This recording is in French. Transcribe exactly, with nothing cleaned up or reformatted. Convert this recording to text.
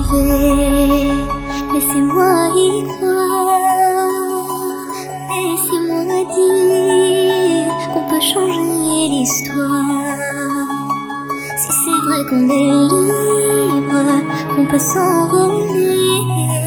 arriver. Laissez-moi y croire. Laissez-moi dire qu'on peut changer l'histoire. Si c'est vrai qu'on est libre, qu'on peut s'envoler.